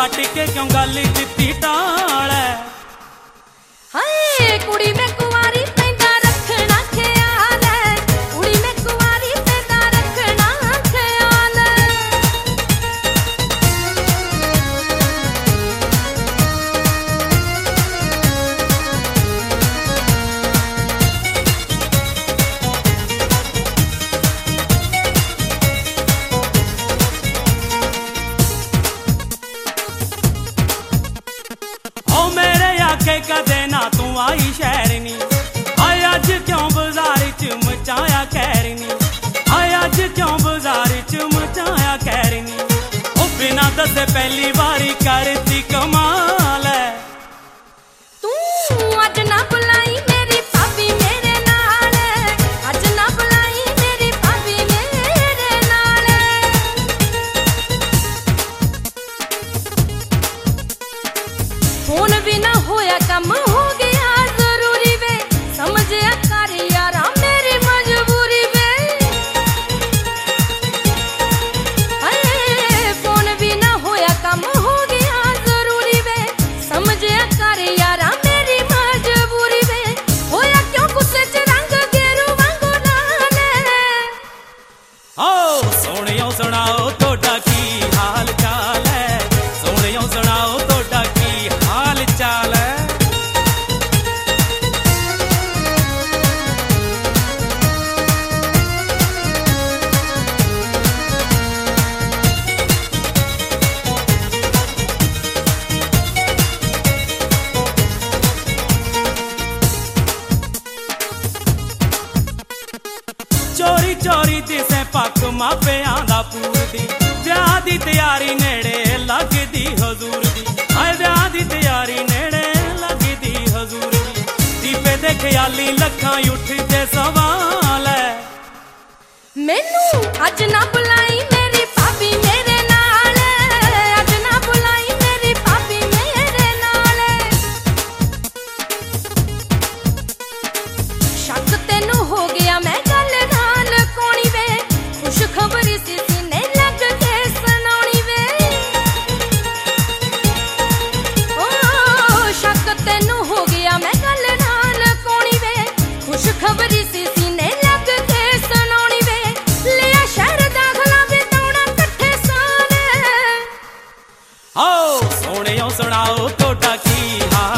हट के क्यों गल दित्ती टाल है। हाय कुड़ी में कुंवारी पैंदा रखना ख्याल है, कुड़ी में कुंवारी पैंदा रखना ख्याल है। ओ मेरे आके कदे ना तू आई शहरनी, आय अज क्यों बाजार च मचाया खैरनी, आय अज क्यों बाजार च मचाया खैरनी। ओ बिना दसे पहली बारी करती कमाल है। तू अज ना बुलाई मेरी भाभी मेरे नाल, अज ना बुलाई मेरी भाभी मेरे नाल। फोन भी ना होया कम हो गया जरूरी वे, समझिया कर यारा मेरी मजबूरी वे। अरे फोन भी ना होया कम हो गया जरूरी वे, समझिया कर यारा मेरी मजबूरी वे। होया क्यों गुस्से च रंग गेरू वांगू लाल। ओ सोहणियों सुनाओ तोड़ा की हाल चाल है, सोहणियों सुनाओ तोड़ा की हाल चाल है। चोरी चोरी दिसे पक मापियां दा पूरदी, ब्याह दी तैयारी नेड़े लगदी हजूर दी, हाय ब्याह दी तैयारी नेड़े लगदी हजूर दी। दीपे दे ख्याली लखां उठदे सवाल है। मैनू अज ना बुलाई मेरी भाभी मेरे नाल, अज ना बुलाई मेरी भाभी मेरे नाल। शक तेनू हो गया मैं गल नाल कोनी वे, खुश खबरी सी सीने लग के सुनाउणी वे। ओ शक तेनू हो गया मैं गल नाल कोनी वे, खुश खबरी सी सीने लग के सुनाउणी वे। लिया शहर दाखला बिताउणा कट्ठे साल। ओ सोहणियों सुनाओ तोड़ा की हाल